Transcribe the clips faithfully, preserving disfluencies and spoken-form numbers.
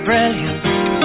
brilliant.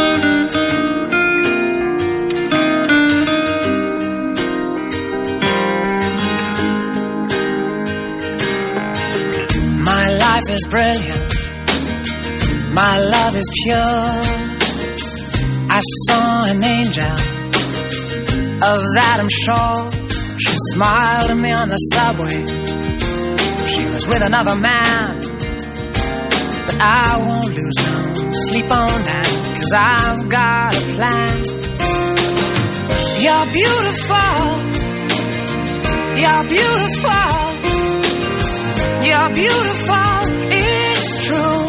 My life is brilliant. My love is pure. I saw an angel, of that I'm sure. She smiled at me on the subway. She was with another man, but I won't lose no sleep on that, 'cause I've got a plan. You're beautiful. You're beautiful. You're beautiful. It's true.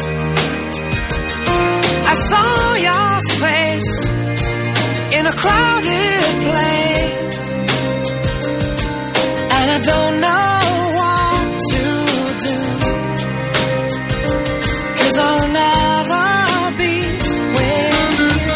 I saw your face in a crowded place, and I don't know what to do, 'cause I'll never be with you.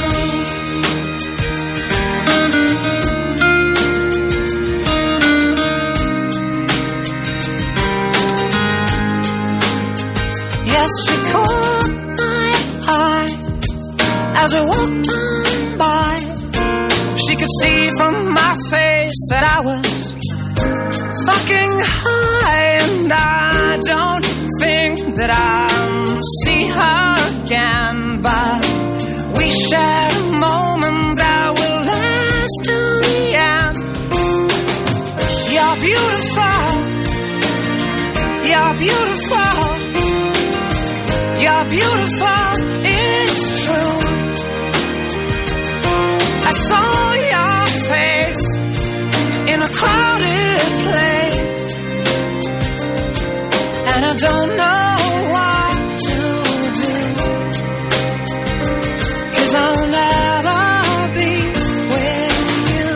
Yes, she caught my eye as we walked on by. She could see from my face that I was fucking high, and I don't think that I'll see her again, but we shared a moment that will last till the end. You're beautiful. You're beautiful. You're beautiful. It's true. I saw your face in a crowded place, and I don't know what to do, 'cause I'll never be with you.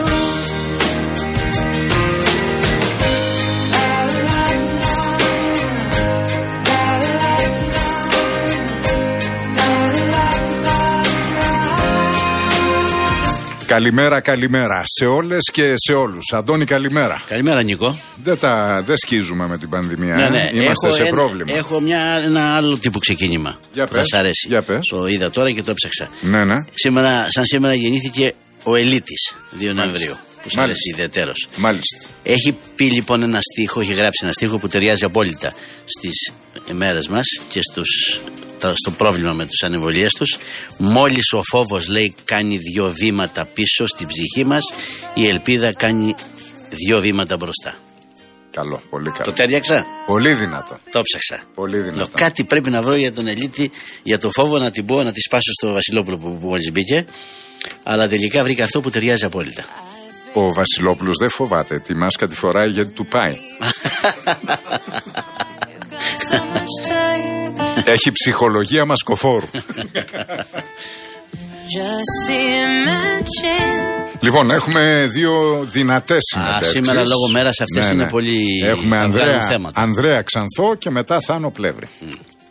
Καλημέρα, καλημέρα σε όλες και σε όλους. Αντώνη, καλημέρα. Καλημέρα, Νίκο. Δεν τα δεν σκίζουμε με την πανδημία. Ναι, ναι. Ε? Είμαστε έχω σε ένα, πρόβλημα. Έχω μια, ένα άλλο τύπου ξεκίνημα. Για που θα σ' αρέσει. Για πες. Το είδα τώρα και το έψαξα. Ναι, ναι. Σήμερα, σαν σήμερα γεννήθηκε ο Ελίτης, δύο Νοεμβρίου. Που σου αρέσει ιδιαίτερος. Μάλιστα. Έχει πει λοιπόν ένα στίχο, έχει γράψει ένα στίχο που ταιριάζει απόλυτα στις ημέρες μας και στους, στο πρόβλημα με τους ανεμβολίες τους. Μόλις ο φόβος, λέει, κάνει δύο βήματα πίσω στην ψυχή μας, η ελπίδα κάνει δύο βήματα μπροστά. Καλό, πολύ καλό. Το τέριαξα. Πολύ δυνατό. Το ψάξα. Πολύ δυνατό. Λέω, κάτι πρέπει να βρω για τον Ελίτη, για το φόβο, να την πω, να τη σπάσω στο Βασιλόπουλο που, που μόλις μπήκε. Αλλά τελικά βρήκα αυτό που ταιριάζει απόλυτα. Ο Βασιλόπουλος δεν φοβάται. Τη μάσκα τη φοράει γιατί του πάει. Έχει ψυχολογία μασκοφόρου. Λοιπόν, έχουμε δύο δυνατές συνεντεύξεις. Σήμερα λόγω μέρας αυτές, ναι, είναι, ναι, πολύ. Έχουμε Ανδρέα, Ανδρέα Ξανθό και μετά Θάνο Πλεύρη. Mm.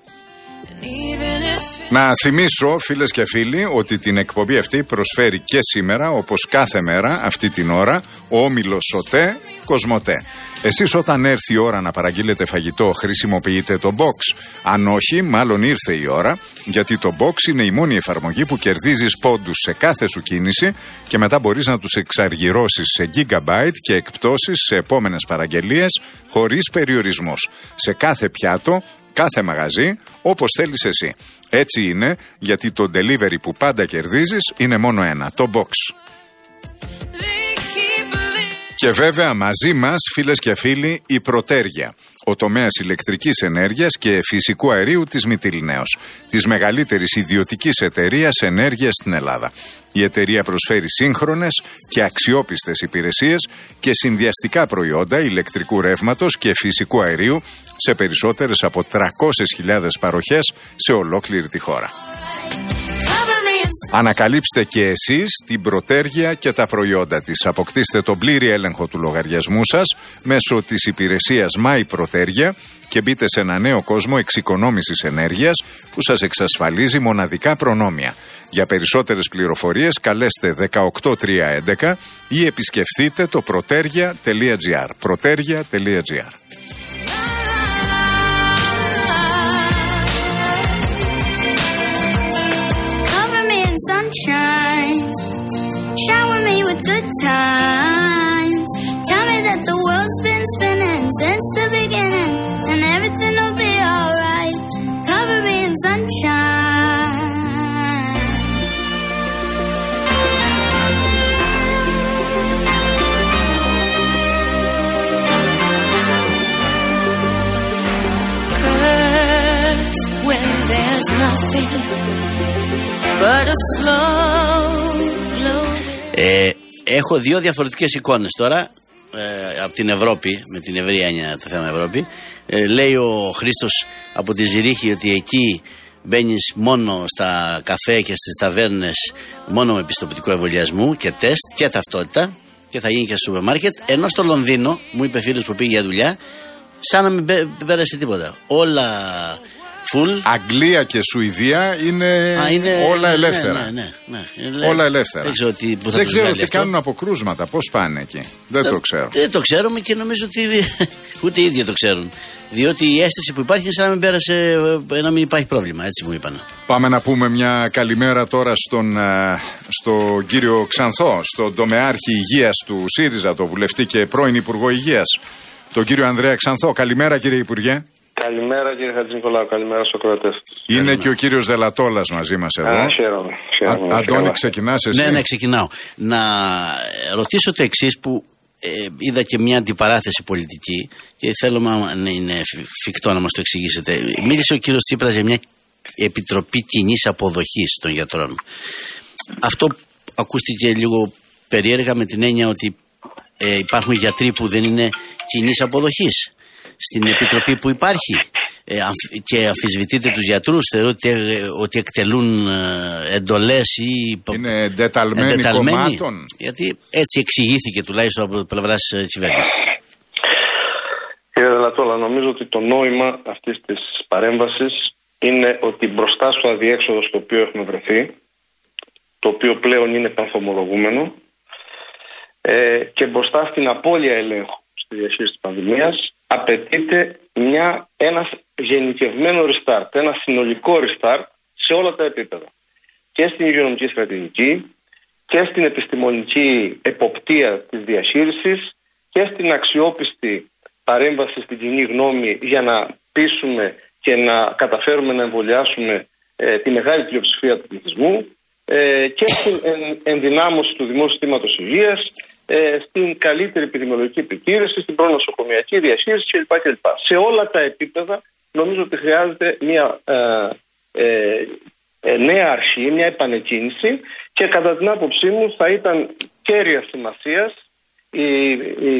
Να θυμίσω, φίλες και φίλοι, ότι την εκπομπή αυτή προσφέρει και σήμερα, όπως κάθε μέρα αυτή την ώρα, ο όμιλος ΣΟΤΕ Κοσμοτέ. Εσείς όταν έρθει η ώρα να παραγγείλετε φαγητό, χρησιμοποιείτε το Box. Αν όχι, μάλλον ήρθε η ώρα, γιατί το Box είναι η μόνη εφαρμογή που κερδίζεις πόντους σε κάθε σου κίνηση και μετά μπορείς να τους εξαργυρώσεις σε gigabyte και εκπτώσεις σε επόμενες παραγγελίες χωρίς περιορισμούς. Σε κάθε πιάτο, κάθε μαγαζί, όπως θέλεις εσύ. Έτσι είναι, γιατί το delivery που πάντα κερδίζεις είναι μόνο ένα, το Box. Και βέβαια μαζί μας, φίλες και φίλοι, η Πρωτέργεια, ο τομέας ηλεκτρικής ενέργειας και φυσικού αερίου της Μυτιληναίος, της μεγαλύτερης ιδιωτικής εταιρείας ενέργειας στην Ελλάδα. Η εταιρεία προσφέρει σύγχρονες και αξιόπιστες υπηρεσίες και συνδυαστικά προϊόντα ηλεκτρικού ρεύματος και φυσικού αερίου σε περισσότερες από τριακόσιες χιλιάδες παροχές σε ολόκληρη τη χώρα. Ανακαλύψτε και εσείς την Πρωτέργεια και τα προϊόντα της. Αποκτήστε τον πλήρη έλεγχο του λογαριασμού σας μέσω της υπηρεσίας My Πρωτέργεια και μπείτε σε ένα νέο κόσμο εξοικονόμησης ενέργειας που σας εξασφαλίζει μοναδικά προνόμια. Για περισσότερες πληροφορίες καλέστε δεκαοκτώ τριακόσια έντεκα ή επισκεφθείτε το protergia τελεία gr. protergia τελεία gr. times. Tell me that the world's been spinning since the beginning, and everything will be alright. Cover me in sunshine. When there's nothing but a slow glow. Ε, έχω δύο διαφορετικές εικόνες τώρα ε, από την Ευρώπη, με την ευρία έννοια το θέμα Ευρώπη. Ε, λέει ο Χρήστος από τη Ζηρίχη ότι εκεί μπαίνεις μόνο στα καφέ και στις ταβέρνες μόνο με πιστοποιητικό εμβολιασμού και τεστ και ταυτότητα και θα γίνει και στο σούπερ μάρκετ. Ενώ στο Λονδίνο, μου είπε φίλος που πήγε για δουλειά, σαν να μην πέρασε τίποτα. Όλα full. Αγγλία και Σουηδία είναι, Α, είναι όλα ελεύθερα. Ναι, ναι, ναι, ναι. Όλα ελεύθερα. Δεν ξέρω τι, δεν ξέρω τι κάνουν από κρούσματα. Πώς πάνε εκεί. Δεν το, το ξέρω. Δεν το ξέρουμε και νομίζω ότι ούτε οι ίδιοι το ξέρουν. Διότι η αίσθηση που υπάρχει είναι σαν να μην πέρασε, να μην υπάρχει πρόβλημα. Έτσι μου είπαν. Πάμε να πούμε μια καλημέρα τώρα στον, στον κύριο Ξανθό, στον τομεάρχη υγείας του ΣΥΡΙΖΑ, το βουλευτή και πρώην Υπουργό Υγείας, τον κύριο Ανδρέα Ξανθό. Καλημέρα, κύριε Υπουργέ. Καλημέρα, κύριε Χατζηνικολάου. Καλημέρα στους ακροατές. Είναι καλημέρα. Και ο κύριος Δελατόλας μαζί μας εδώ. Α, χαίρομαι. χαίρομαι. Α, Αντώνη, ξεκινάς εσύ. Ναι, ναι, ξεκινάω. Να ρωτήσω το εξής που ε, είδα και μια αντιπαράθεση πολιτική και θέλω να είναι φυκτό να μας το εξηγήσετε. Μίλησε ο κύριος Τσίπρας για μια επιτροπή κοινής αποδοχής των γιατρών. Αυτό ακούστηκε λίγο περίεργα με την έννοια ότι ε, υπάρχουν γιατροί που δεν είναι κοινής αποδοχής στην επιτροπή που υπάρχει ε, και αμφισβητείτε τους γιατρούς, θεωρείτε ότι, ότι εκτελούν ε, εντολές ή είναι εντεταλμένοι, εντεταλμένοι κομμάτων. Γιατί έτσι εξηγήθηκε τουλάχιστον από πλευράς ε, κυβέρνησης. Κύριε Δελατόλα, νομίζω ότι το νόημα αυτής της παρέμβασης είναι ότι μπροστά στο αδιέξοδο στο οποίο έχουμε βρεθεί, το οποίο πλέον είναι πανθομολογούμενο, ε, και μπροστά στην απώλεια ελέγχου στη διαχείριση της πανδημίας, απαιτείται μια, ένας γενικευμένο restart, ένα συνολικό restart σε όλα τα επίπεδα. Και στην υγειονομική στρατηγική και στην επιστημονική εποπτεία της διαχείρισης και στην αξιόπιστη παρέμβαση στην κοινή γνώμη για να πείσουμε και να καταφέρουμε να εμβολιάσουμε ε, τη μεγάλη πλειοψηφία του πληθυσμού ε, και στην εν, ενδυνάμωση του δημόσιου συστήματος υγείας, στην καλύτερη επιδημιολογική επιτήρηση, στην προνοσοκομιακή διαχείριση κλπ. κλπ. Σε όλα τα επίπεδα νομίζω ότι χρειάζεται μια ε, ε, ε, νέα αρχή, μια επανεκκίνηση και κατά την άποψή μου θα ήταν κέρια σημασίας η, η,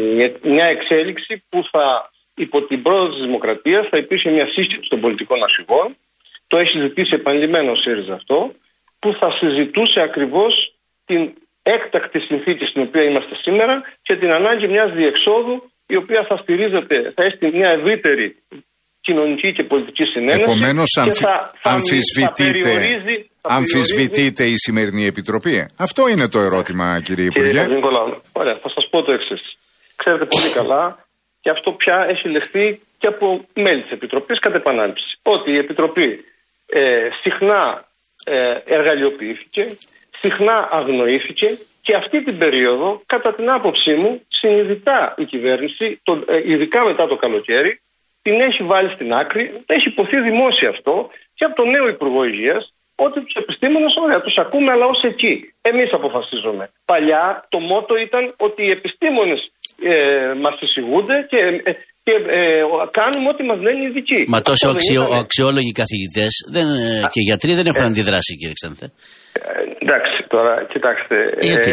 μια εξέλιξη που θα υπό την πρόοδο της Δημοκρατίας θα υπήρχε μια σύσκεψη των πολιτικών αρχηγών, το έχει ζητήσει επανειλημμένο ο ΣΥΡΙΖΑ αυτό, που θα συζητούσε ακριβώς την έκτακτη συνθήκη στην οποία είμαστε σήμερα και την ανάγκη μιας διεξόδου η οποία θα στηρίζεται, θα έχει μια ευρύτερη κοινωνική και πολιτική συνένεση. Επομένως αμφι... θα, θα, αμφισβητείτε, θα αμφισβητείτε η σημερινή επιτροπή. Αυτό είναι το ερώτημα, κύριε Υπουργέ. Κύριε Νικολάου, ωραία, θα σας πω το εξής. Ξέρετε πολύ καλά και αυτό πια έχει λεχθεί και από μέλη της Επιτροπής κατ' επανάληψη. Ότι η Επιτροπή ε, συχνά ε, εργαλειοποιήθηκε, συχνά αγνοήθηκε και αυτή την περίοδο, κατά την άποψή μου, συνειδητά η κυβέρνηση, το, ειδικά μετά το καλοκαίρι, την έχει βάλει στην άκρη, έχει υποθεί δημόσια αυτό και από τον νέο Υπουργό Υγείας, ότι τους επιστήμονες, ωραία, τους ακούμε, αλλά ως εκεί. Εμείς αποφασίζουμε. Παλιά το μότο ήταν ότι οι επιστήμονες ε, μας εισηγούνται και, ε, και ε, κάνουμε ό,τι μας λένε οι ειδικοί. Μα τόσο αξιο, αξιόλογοι καθηγητές δεν, και γιατροί δεν έχουν ε, αντιδράσει, κύριε Ξανθέ. Ε, εντάξει, τώρα κοιτάξτε. Ε, ε,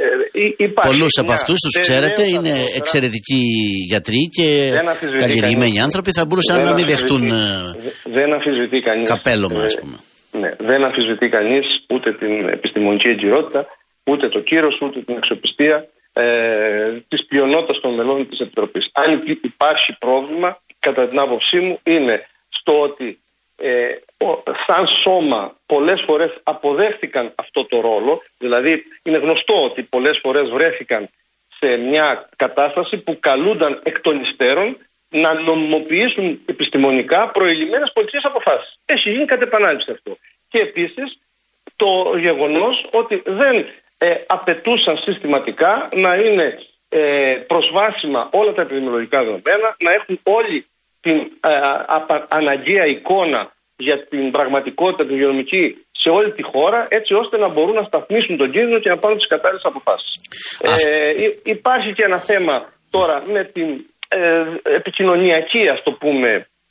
ε, ε, Πολλούς από αυτούς τους ξέρετε, είναι εξαιρετικοί γιατροί και καλλιεργημένοι άνθρωποι, θα μπορούσαν να μην δεχτούν δεν αμφισβητεί κανείς καπέλωμα, ας πούμε. Ναι, δεν αμφισβητεί κανείς ούτε την επιστημονική εγκυρότητα, ούτε το κύρος, ούτε την αξιοπιστία ε, της πλειονότητας των μελών της Επιτροπής. Αν υπάρχει πρόβλημα, κατά την άποψή μου, είναι στο ότι ε, ο, σαν σώμα πολλές φορές αποδέχθηκαν αυτό το ρόλο, δηλαδή είναι γνωστό ότι πολλές φορές βρέθηκαν σε μια κατάσταση που καλούνταν εκ των υστέρων να νομιμοποιήσουν επιστημονικά προηλημμένες πολιτικές αποφάσεις. Έχει γίνει κατ' επανάληψη αυτό. Και επίσης το γεγονός ότι δεν ε, απαιτούσαν συστηματικά να είναι ε, προσβάσιμα όλα τα επιδημιολογικά δεδομένα, να έχουν όλη την ε, απα, αναγκαία εικόνα για την πραγματικότητα την υγειονομική σε όλη τη χώρα, έτσι ώστε να μπορούν να σταθμίσουν τον κίνδυνο και να πάρουν τις κατάλληλες αποφάσεις. Ε, υπάρχει και ένα θέμα τώρα με την ε, επικοινωνιακή, ας το πούμε,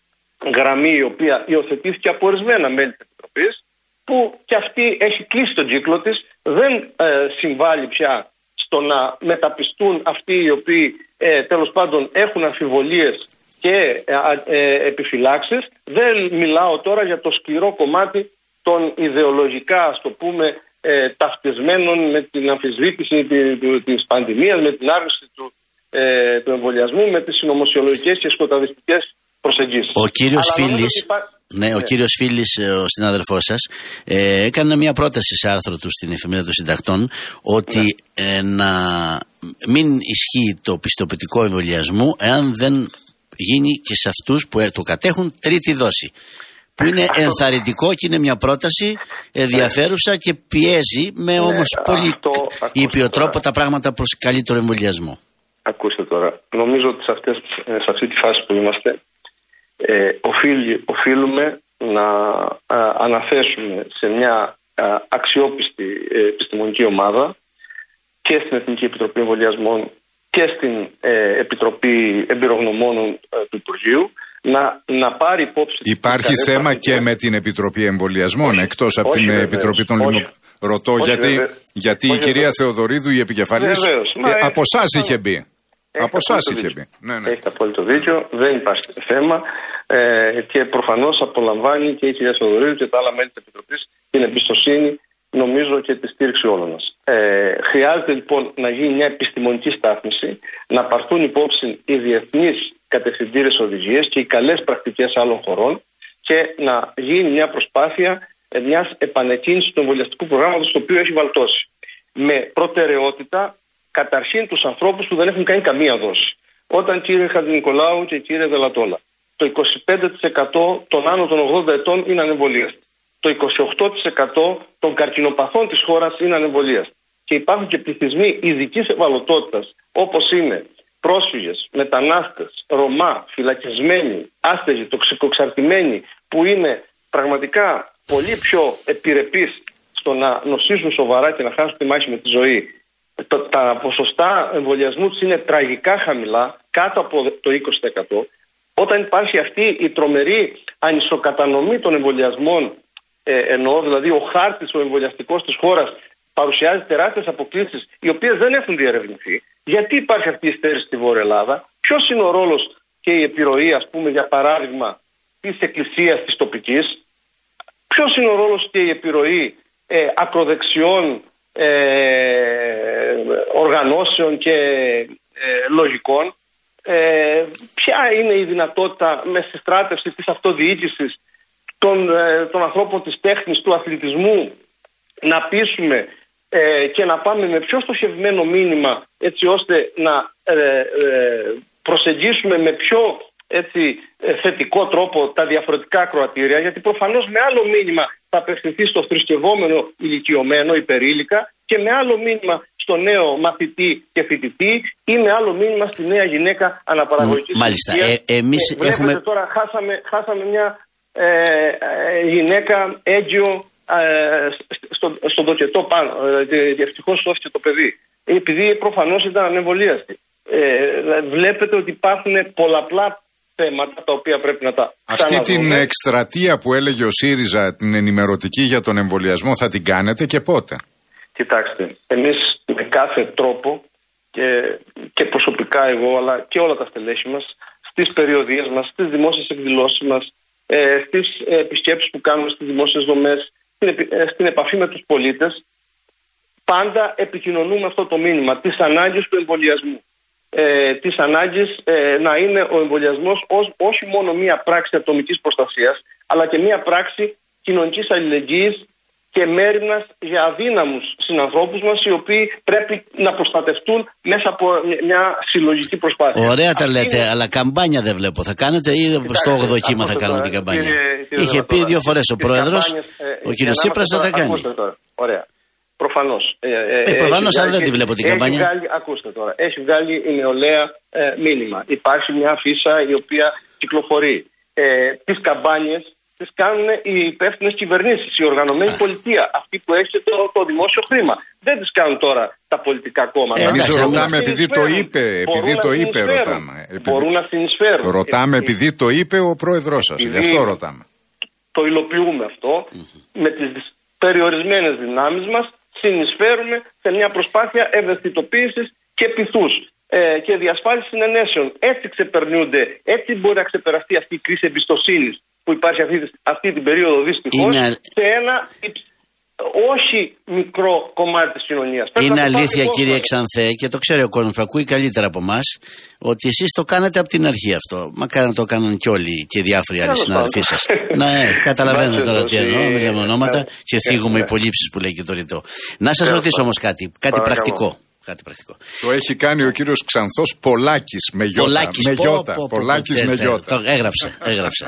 γραμμή, η οποία υιοθετήθηκε από ορισμένα μέλη της Επιτροπής, που και αυτή έχει κλείσει τον κύκλο της, δεν ε, συμβάλλει πια στο να μεταπιστούν αυτοί οι οποίοι ε, τέλος πάντων έχουν αμφιβολίες και ε, ε, επιφυλάξεις. Δεν μιλάω τώρα για το σκληρό κομμάτι των ιδεολογικά, ας το πούμε, ε, ταυτισμένων με την αμφισβήτηση της πανδημίας, με την άρνηση του, ε, του εμβολιασμού, με τις συνωμοσιολογικές και σκοταδιστικές προσεγγίσεις. Ο κύριος Φίλης, υπά... ναι, ναι. ο κύριος Φίλης, ο συνάδελφός σας, ε, έκανε μια πρόταση σε άρθρο του στην Εφημερίδα των Συντακτών ότι ναι. ε, να μην ισχύει το πιστοποιητικό εμβολιασμού εάν δεν γίνει και σε αυτούς που το κατέχουν τρίτη δόση. Που είναι ενθαρρυντικό και είναι μια πρόταση ενδιαφέρουσα και πιέζει με ναι, όμως πολύ ήπιο τρόπο τα πράγματα προς καλύτερο εμβολιασμό. Ακούστε τώρα, νομίζω ότι σε, αυτές, σε αυτή τη φάση που είμαστε ε, οφείλει, οφείλουμε να α, αναθέσουμε σε μια α, αξιόπιστη ε, επιστημονική ομάδα και στην Εθνική Επιτροπή Εμβολιασμών και στην ε, Επιτροπή Εμπειρογνωμόνων ε, του Υπουργείου να, να πάρει υπόψη... Υπάρχει θέμα και με την Επιτροπή Εμβολιασμών, όχι, εκτός από όχι, την βεβαίως, Επιτροπή των Λιμνικών. Ρωτώ όχι, γιατί, γιατί όχι, η κυρία βεβαίως. Θεοδωρίδου, η επικεφαλής, ε, από εσάς είχε μπει. Από εσάς είχε μπει. Ναι, ναι. Έχετε απόλυτο δίκιο, δεν υπάρχει θέμα ε, και προφανώς απολαμβάνει και η κυρία Θεοδωρίδου και τα άλλα μέλη της Επιτροπής την εμπιστοσύνη, νομίζω, και τη στήριξη όλων μας. Ε, χρειάζεται λοιπόν να γίνει μια επιστημονική στάθμιση, να πάρθουν υπόψη οι διεθνείς κατευθυντήρες οδηγίες και οι καλές πρακτικές άλλων χωρών και να γίνει μια προσπάθεια μιας επανεκκίνησης του εμβολιαστικού προγράμματος, το οποίο έχει βαλτώσει. Με προτεραιότητα καταρχήν τους ανθρώπους που δεν έχουν κάνει καμία δόση. Όταν, κύριε Χατζηνικολάου και κύριε Δελατόλα, το είκοσι πέντε τοις εκατό των άνω των ογδόντα ετών είναι ανεμβολίαστοι. Το είκοσι οκτώ τοις εκατό των καρκινοπαθών της χώρας είναι ανεμβολίαστοι. Και υπάρχουν και πληθυσμοί ειδικής ευαλωτότητας, όπως είναι πρόσφυγες, μετανάστες, Ρωμά, φυλακισμένοι, άστεγοι, τοξικοεξαρτημένοι, που είναι πραγματικά πολύ πιο επιρρεπείς στο να νοσήσουν σοβαρά και να χάσουν τη μάχη με τη ζωή. Το, τα ποσοστά εμβολιασμού τους είναι τραγικά χαμηλά, κάτω από το είκοσι τοις εκατό. Όταν υπάρχει αυτή η τρομερή ανισοκατανομή των εμβολιασμών, ε, εννοώ δηλαδή ο χάρτης ο εμβολιαστικός της χώρας παρουσιάζει τεράστιες αποκλίσεις, οι οποίες δεν έχουν διερευνηθεί. Γιατί υπάρχει αυτή η στέρηση στη Βόρεια Ελλάδα, ποιος είναι ο ρόλος και η επιρροή, ας πούμε, για παράδειγμα, της εκκλησίας της τοπικής, ποιος είναι ο ρόλος και η επιρροή ε, ακροδεξιών ε, οργανώσεων και ε, λογικών, ε, ποια είναι η δυνατότητα με συστράτευση της αυτοδιοίκησης των, ε, των ανθρώπων της τέχνης, του αθλητισμού, να πείσουμε ε, και να πάμε με πιο στοχευμένο μήνυμα, έτσι ώστε να ε, ε, προσεγγίσουμε με πιο έτσι, ε, θετικό τρόπο τα διαφορετικά ακροατήρια, γιατί προφανώς με άλλο μήνυμα θα απευθυνθεί στο θρησκευόμενο ηλικιωμένο, υπερήλικα, και με άλλο μήνυμα στο νέο μαθητή και φοιτητή, ή με άλλο μήνυμα στη νέα γυναίκα αναπαραγωγικής ηλικίας. Μάλιστα. Ε, εμείς ε, έχουμε... τώρα χάσαμε, χάσαμε μια ε, ε, γυναίκα έγκυο στο, στον τοκετό πάνω. Ε, ευτυχώς σώθηκε το παιδί. Επειδή προφανώς ήταν ανεμβολίαστη. Ε, βλέπετε ότι υπάρχουν πολλαπλά θέματα τα οποία πρέπει να τα Αυτή την εκστρατεία που έλεγε ο ΣΥΡΙΖΑ, την ενημερωτική για τον εμβολιασμό, θα την κάνετε και πότε? Κοιτάξτε, εμείς με κάθε τρόπο και, και προσωπικά εγώ, αλλά και όλα τα στελέχη μας, στις περιοδίες μας, στις δημόσιες εκδηλώσεις μας, ε, στις επισκέψεις που κάνουμε στις δημόσιες δομές, στην, ε, στην επαφή με τους πολίτες, πάντα επικοινωνούμε αυτό το μήνυμα της ανάγκης του εμβολιασμού. Ε, της ανάγκης ε, να είναι ο εμβολιασμός ως, όχι μόνο μία πράξη ατομικής προστασίας, αλλά και μία πράξη κοινωνικής αλληλεγγύης και μέριμνας για αδύναμους συνανθρώπους μας, οι οποίοι πρέπει να προστατευτούν μέσα από μια συλλογική προσπάθεια. Ωραία τα λέτε, είναι... αλλά καμπάνια δεν βλέπω. Θα κάνετε ή Κοιτάξτε, στο όγδοο κύμα θα κάνετε την καμπάνια? Κύριε, κύριε Είχε πει δύο φορές ο Πρόεδρος, ε, ο κύριος Τσίπρας θα τα κάνει. Ωραία. προφανώς. Ε, ε, προφανώς, αλλά δεν τη βλέπω την καμπάνια. Βγάλει, ακούστε τώρα, έχει βγάλει η νεολαία ε, μήνυμα. Υπάρχει μια αφίσα η οποία κυκλοφορεί. Ε, τις καμπάνιες τις κάνουν οι υπεύθυνες κυβερνήσεις, η οργανωμένη πολιτεία, αυτή που έχει το, το δημόσιο χρήμα. Δεν τις κάνουν τώρα τα πολιτικά κόμματα. Εμείς ε, ρωτάμε επειδή το είπε, επειδή το είπε ρωτάμε. Μπορούν να συνεισφέρουν. Ρωτάμε επειδή το είπε ο πρόεδρός σας, γι' αυτό ρωτάμε. Το υλοποιούμε αυτό, mm-hmm. με τις περιορισμένες δυνάμεις μας συνεισφέρουμε σε μια προσπάθεια ευαισθητοποίησης και πειθούς ε, και διασφάλισης συνενέσεων. Έτσι ξεπερνούνται, έτσι μπορεί να ξεπεραστεί αυτή η κρίση εμπιστοσύνης που υπάρχει αυτή, αυτή την περίοδο δυστυχώς είναι... σε ένα όχι μικρό κομμάτι της κοινωνίας. Είναι αλήθεια, κύριε Ξανθέ, και το ξέρει ο κόσμος που ακούει καλύτερα από εμάς, ότι εσείς το κάνετε από την αρχή αυτό. Μακάρι να το κάνουν και όλοι και διάφοροι άλλοι συνάδελφοί σας. Ναι, καταλαβαίνω τώρα τι εννοώ, με λέμε ονόματα και θίγουμε υπολείψεις που λέει και το ρητό. Να σας ρωτήσω όμως κάτι, κάτι πρακτικό. Κάτι πρακτικό. Το έχει κάνει ο κύριος Ξανθός Πολάκης με γιώτα. Πολάκης με γιώτα. Πω, πω, Πολάκης πω, με τε, γιώτα. Το έγραψε, έγραψε.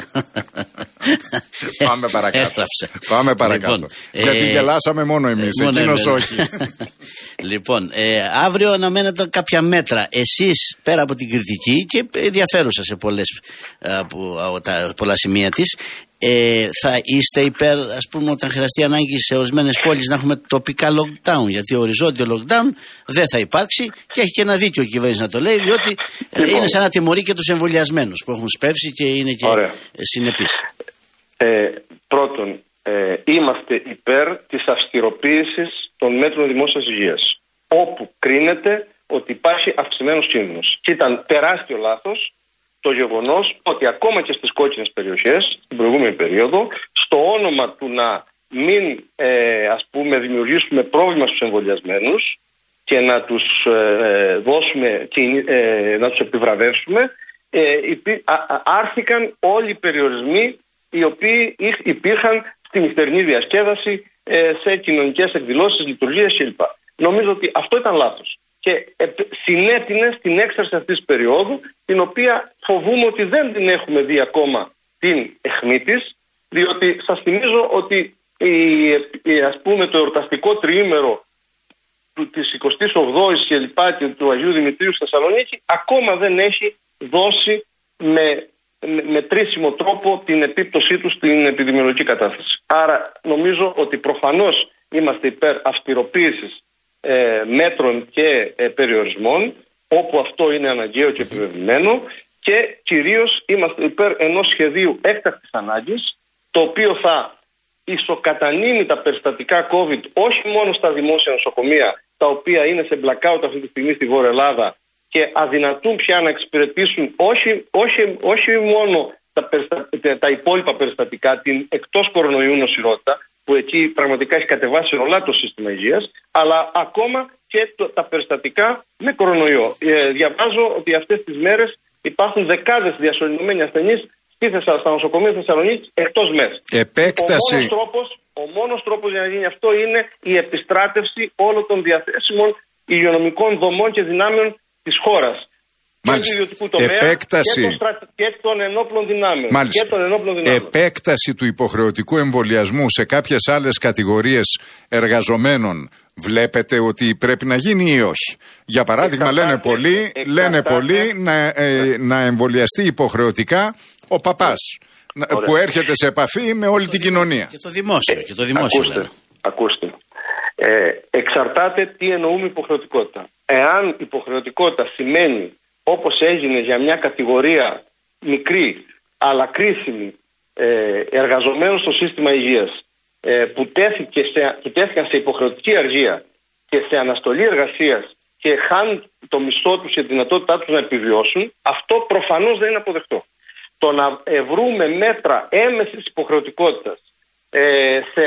Πάμε παρακάτω. Έγραψε. Πάμε παρακάτω. Λοιπόν, Γιατί ε, γελάσαμε μόνο εμείς, μόνο εκείνος εμένα. Όχι. Λοιπόν, ε, αύριο αναμένεται κάποια μέτρα. Εσείς πέρα από την κριτική και ενδιαφέρουσα σε πολλές, από, από τα πολλά σημεία της, Ε, θα είστε υπέρ, ας πούμε, όταν χρειαστεί ανάγκη σε ορισμένες πόλεις να έχουμε τοπικά lockdown? Γιατί οριζόντιο lockdown δεν θα υπάρξει και έχει και ένα δίκιο η κυβέρνηση να το λέει, διότι λοιπόν, είναι σαν να τιμωρεί και τους εμβολιασμένους που έχουν σπεύσει και είναι και ωραία. συνεπείς. Ε, πρώτον, ε, είμαστε υπέρ της αυστηροποίησης των μέτρων δημόσιας υγείας, όπου κρίνεται ότι υπάρχει αυξημένος κίνδυνος. Και ήταν τεράστιο λάθος το γεγονός ότι ακόμα και στις κόκκινες περιοχές, στην προηγούμενη περίοδο, στο όνομα του να μην ε, ας πούμε δημιουργήσουμε πρόβλημα στους εμβολιασμένους και να τους ε, δώσουμε και ε, να τους επιβραβεύσουμε, ε, υπή, α, α, άρθηκαν όλοι οι περιορισμοί οι οποίοι υπήρχαν στη νυχτερινή διασκέδαση, ε, σε κοινωνικές εκδηλώσεις, λειτουργίες κλπ. Νομίζω ότι αυτό ήταν λάθος και συνέτεινε στην έξαρση αυτής της περίοδου, την οποία φοβούμαι ότι δεν την έχουμε δει ακόμα την αιχμή της, διότι σας θυμίζω ότι η, η, ας πούμε, το εορταστικό τριήμερο του, της εικοστής ογδόης και λοιπά και του Αγίου Δημητρίου στη Θεσσαλονίκη ακόμα δεν έχει δώσει με, με μετρήσιμο τρόπο την επίπτωσή του στην επιδημιολογική κατάσταση. Άρα νομίζω ότι προφανώς είμαστε υπέρ αυστηροποίησης Ε, μέτρων και ε, περιορισμών όπου αυτό είναι αναγκαίο και επιβεβαιωμένο, και κυρίως είμαστε υπέρ ενός σχεδίου έκτακτης ανάγκης, το οποίο θα ισοκατανείμει τα περιστατικά COVID όχι μόνο στα δημόσια νοσοκομεία, τα οποία είναι σε blackout αυτή τη στιγμή στη Βόρεια Ελλάδα και αδυνατούν πια να εξυπηρετήσουν όχι, όχι, όχι μόνο τα, περιστα... τα υπόλοιπα περιστατικά, την εκτός κορονοϊού νοσηρότητα, που εκεί πραγματικά έχει κατεβάσει ρολά το σύστημα υγείας, αλλά ακόμα και το, τα περιστατικά με κορονοϊό. Ε, διαβάζω ότι αυτές τις μέρες υπάρχουν δεκάδες διασωληνωμένοι ασθενείς στη Θεσσα, στα νοσοκομεία Θεσσαλονίκης εκτός ΜΕΘ. Επέκταση. Ο μόνος τρόπος, ο μόνος τρόπος για να γίνει αυτό είναι η επιστράτευση όλων των διαθέσιμων υγειονομικών δομών και δυνάμεων της χώρας. Μάλιστα. Και του ιδιωτικού τομέα Επέκταση. και, των, και των ενόπλων δυνάμεων. Μάλιστα. Και των ενόπλων δυνάμεων. Επέκταση του υποχρεωτικού εμβολιασμού σε κάποιες άλλες κατηγορίες εργαζομένων βλέπετε ότι πρέπει να γίνει ή όχι? Για παράδειγμα, εξαρτάται, λένε πολλοί, εξαρτάται, λένε πολλοί να, ε, να εμβολιαστεί υποχρεωτικά ο παπάς, ωραία, που έρχεται σε επαφή με όλη την κοινωνία. Και το δημόσιο. Και το δημόσιο ακούστε, ακούστε. Ε, εξαρτάται τι εννοούμε υποχρεωτικότητα. Εάν υποχρεωτικότητα σημαίνει, όπως έγινε για μια κατηγορία μικρή αλλά κρίσιμη ε, εργαζομένων στο σύστημα υγείας, ε, που, τέθηκε σε, που τέθηκαν σε υποχρεωτική αργία και σε αναστολή εργασίας και χάνουν το μισθό τους και τη δυνατότητά τους να επιβιώσουν, αυτό προφανώς δεν είναι αποδεκτό. Το να βρούμε μέτρα έμεσης υποχρεωτικότητας Ε, σε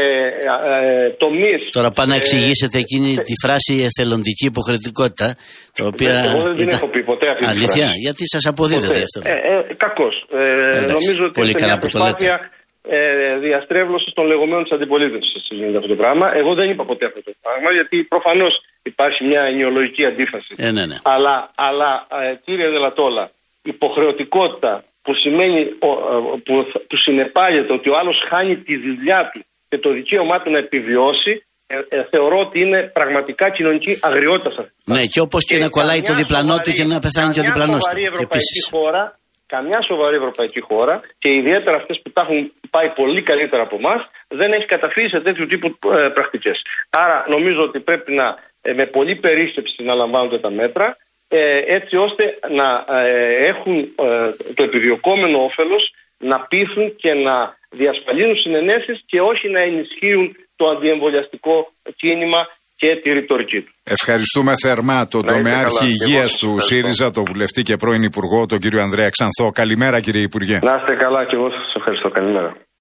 ε, τομείς. Τώρα πάνε να εξηγήσετε εκείνη ε, τη φράση εθελοντική υποχρεωτικότητα, το οποία. Εγώ δεν την έχω πει ποτέ αυτή. Αλήθεια, γιατί σας αποδίδεται αυτό. Ε, ε, κακώς. Ε, νομίζω ότι είναι μια προσπάθεια ε, διαστρέβλωσης των λεγόμενων της αντιπολίτευσης γίνεται αυτό το πράγμα. Εγώ δεν είπα ποτέ αυτό το πράγμα, γιατί προφανώς υπάρχει μια ενοιολογική αντίφαση. Ε, ναι, ναι. Αλλά, αλλά ε, κύριε Δελατόλα, υποχρεωτικότητα που σημαίνει, που, που συνεπάγεται ότι ο άλλος χάνει τη δουλειά του και το δικαίωμά του να επιβιώσει, ε, ε, θεωρώ ότι είναι πραγματικά κοινωνική αγριότητα. Ναι, και όπως και, και να κολλάει το διπλανό του και να πεθάνει και ο διπλανός του. Καμιά ευρωπαϊκή χώρα, καμιά σοβαρή ευρωπαϊκή χώρα και ιδιαίτερα αυτές που τα έχουν πάει πολύ καλύτερα από εμάς, δεν έχει καταφύγει σε τέτοιου τύπου ε, πρακτικές. Άρα νομίζω ότι πρέπει να ε, με πολύ περίσσεψη να λαμβάνονται τα μέτρα, ε, έτσι ώστε να ε, έχουν ε, το επιδιωκόμενο όφελος, να πείθουν και να διασφαλίζουν συνενέσεις και όχι να ενισχύουν το αντιεμβολιαστικό κίνημα και τη ρητορική του. Ευχαριστούμε θερμά τον τομεάρχη υγείας του ΣΥΡΙΖΑ, τον βουλευτή και πρώην Υπουργό, τον κύριο Ανδρέα Ξανθό. Καλημέρα, κύριε Υπουργέ. Να είστε καλά, και εγώ σας ευχαριστώ. Καλημέρα.